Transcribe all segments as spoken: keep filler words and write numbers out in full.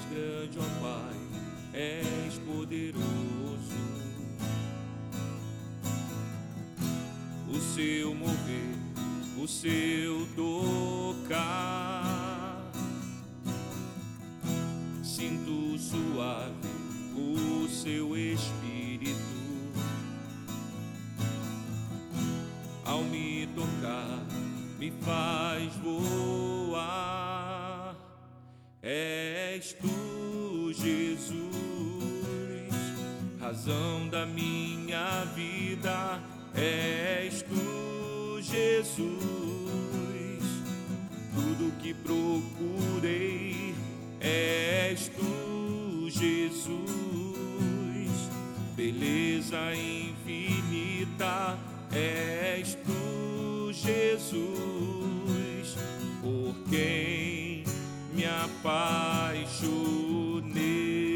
grande, ó Pai, és poderoso. O seu mover, o seu tocar, sinto suave o seu espírito. Ao me tocar, me faz voar. És tu, Jesus, razão da minha vida. És tu, Jesus, tudo que procurei. És tu, Jesus, beleza infinita. És tu, Jesus, por quem me apaixonei.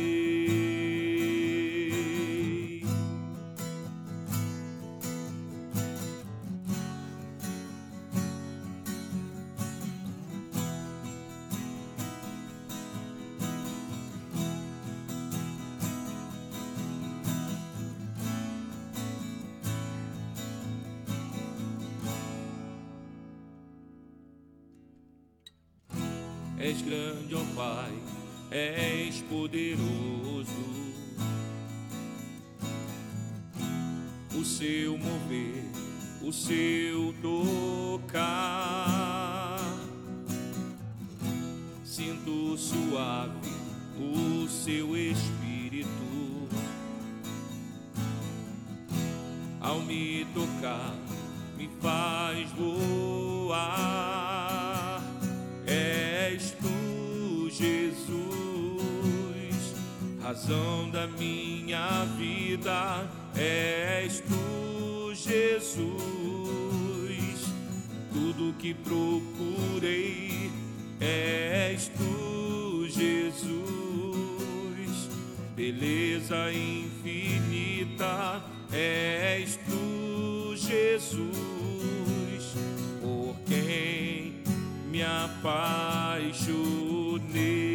És grande, ó Pai, és poderoso. O seu mover, o seu tocar, sinto suave o seu espírito. Ao me tocar, me faz voar. És tu, Jesus, razão da minha vida. És tu, Jesus, tudo que procurei. És tu, Jesus, beleza infinita. És tu, Jesus, por quem me apaixonei.